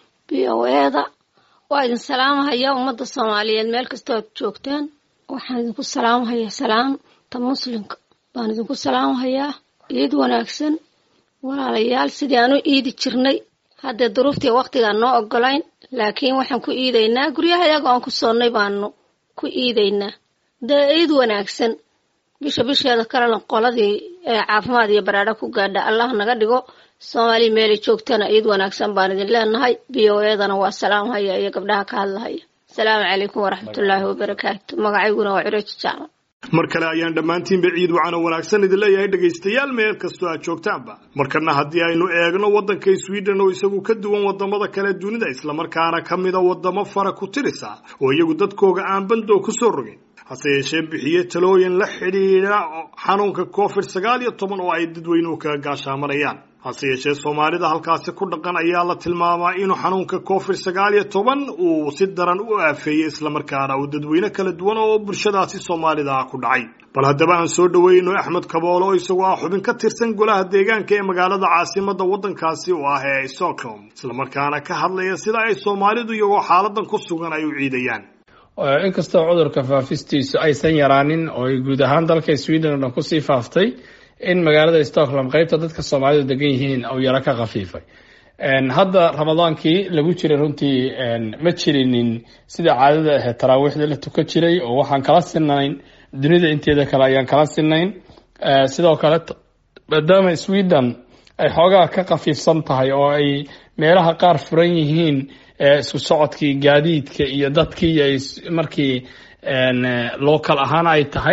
VOA-da waa idin salaamahayaa ummadda Soomaaliyeed meel kasta aad joogtaan waxaan idinku salaamahayaa salaamta muslimka baan idinku salaamahayaa ciid wanaagsan walaalayaal sidii aan u iidi jirnay hadda duruuftii waqtiga noo ogolayn laakiin waxaan ku iidaynaa guryaha iyaga aan ku soonnay baanu ku iidaynaa ciid wanaagsan bisheeda kalena qoladii caafimaad iyo baraadho ku gaadha Allah naga dhigo Soomaali meel joogtana ciid wanaagsan baan idin leenahay VOA-dana waa salaamaya iyo gabdhaha ka hadlaya asalaamu calaykum waraxmatullaahi wabarakaatu magacayguna waa Curaaj Jaamac mar kale ayaan dhammaantiinba ciid wacan oo wanaagsan idin leeyahay dhegaystayaal meel kastoo aad joogtaanba markana haddii aynu eegno waddanka Sweden oo isagu ka duwan wadamada kale dunida islamarkaana ka mida wadamo fara ku tirisa oo iyagu dadkooga aan bandoo ku soo rogin hase yeeshee bixiye talooyin la xidhiidha xanuunka COVID-19 oo ay dadweynuhu kaga gaashaamanayaan hase yeeshee Soomaalida halkaasi ku dhaqan ayaa la tilmaamaa inuu xanuunka COVID-19 uu si daran u aafeeyay islamarkaana uu dadweyne kala duwan oo bulshadaasi Soomaalida ku dhacay bal haddaba aan soo dhaweyno Axmed Kaboolo oo isagu ah xubin ka tirsan golaha deegaanka ee magaalada caasimadda waddankaasi oo ah ee Stockholm islamarkaana ka hadlaya sida ay Soomaalidu iyagoo xaaladan ku sugan ay u ciidayaan inkastoo cudurka faafistiisu aysan yaraanin oo ay guud ahaan dalka Sweden oo ku sii faaftay in magaalada Stockholm qaybta dadka Soomaalidu degan yihiin oo yara ka qafiifay hadda ramadaankii lagu jiray runtii ma jirinin sida caadada ahayd taraawiixda la tukan jiray oo waxaan kala sinayn dunida inteeda kale ayaan kala sinayn sidoo kale maadaama Sweden ay xoogaa ka qafiifsan tahay oo ay meelaha qaar furan yihiin isku socodkii gaadiidka iyo dadkii ay markii local ahaan ay tahay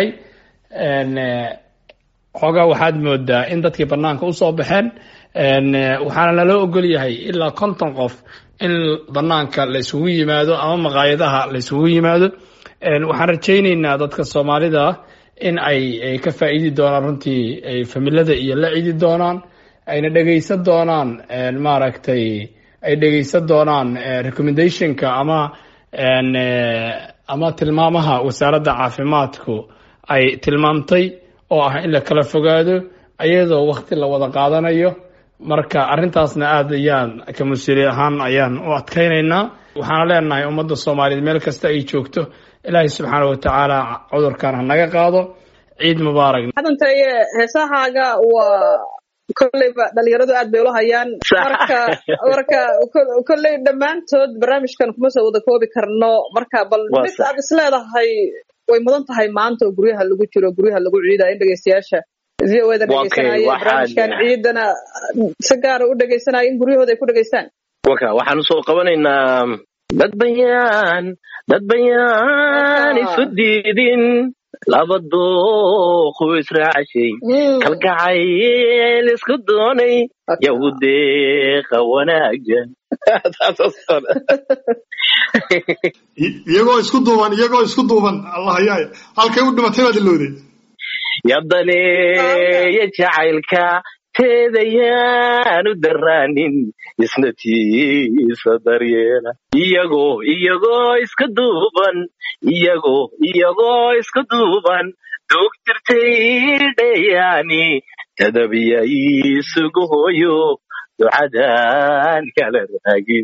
xoogaa waxaad moodaa in dadkii banaanka usoo baxeen waxaana lala ogol yahay ilaa 50 qof in banaanka la isugu yimaado ama maqaayadaha la isugu yimaado waxaan rajaynaynaa dadka Soomaalida in ay ka faa'iidi doonaan runtii ay familada iyo la ciidi doonaan ayna dhageysan doonaan maaragtay ay dhageysan doonaan recommendationka ama tilmaamaha wasaaradda caafimaadku ay tilmaamtay oo ah in la kala fogaado ayadoo waqti la wada qaadanayo marka arrintaasna aad ayaan ka mas'uul ahaan ayaan u adkaynaynaa waxaan leenahay ummadda Soomaaliyeed meel kasta ay joogto ilaahay subxaanahu wa ta'aala cudurkan ha naga qaado ciid mubaarak hadantay heesahaaga waa kollayba dhalinyaradu aad bay ula hayaan marka kolley dhammaantood barnaamijkan kuma soo wada koobi karno marka bal mid aad isleedahay way mudan tahay maanta oo guryaha lagu jiro guryaha lagu ciidaa in dhageystayaasha VOA-da dhageysanaya barnaamijkan ciidana si gaar ah u dhageysanaya in guryahooda ay ku dhageystaan waxaan soo qabanaynaa dad bayaan isu diidin laba dooq israacshay kalgacayl isku doonay yahudeeqa wanaagsan iyagoo isku duuban allah yaay halkay u dhimatay baad ilowday yabdaneeya jacaylka teedayaanu daraanin isnatiisa daryeela iyagoo iska duuban iyagoo iska duuban dugtirtay dhayaani tadabiya isugu hooyo ducadan kala raagin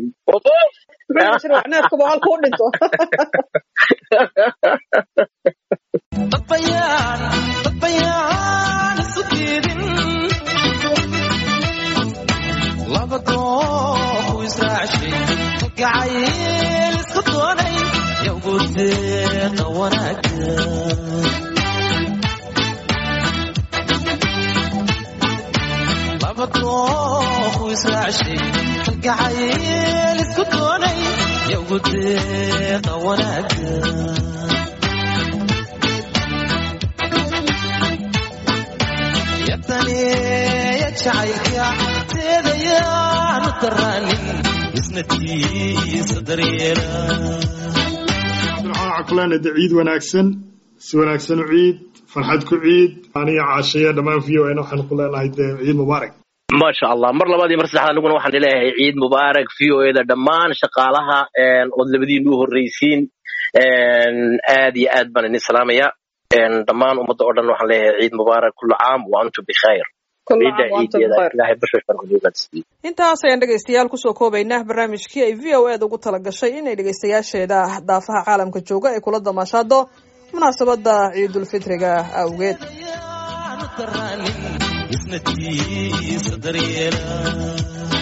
dadbayaan isu diidin laba dooq israacshay kalgacayl isku doonay yahudeeqa wanaagsan laba dooq israacshay kalgacayl isku doonay yahudeeqa wanaagsan yabdaneeya jacaylka teedayaanu daraanin isnatiisa daryeela cakulanada ciid wanaagsan si wanaagsan u ciid farxad ku ciid aniga caashaya dhammaan VOA-na waxaan ku leenahay ciid mubaarak maasha allah mar labaad iyo mar saddexaad aniguna waxaan leeyahay ciid mubaarak VOA-da dhammaan shaqaalaha ood labadiin u horreysiin aad iyo aad baan idin salaamaya dhammaan ummadda oo dhan waxaan leeyahay ciid mubaarak kullu caam wa antum bikhayr intaas ayaan dhegaystayaal kusoo koobaynaa barnaamijkii ay VOA-da ugu talagashay inay dhegaystayaasheeda daafaha caalamka jooga ay kula damaashaado munaasabada ciidulfitriga awgeed isnatiisa daryeela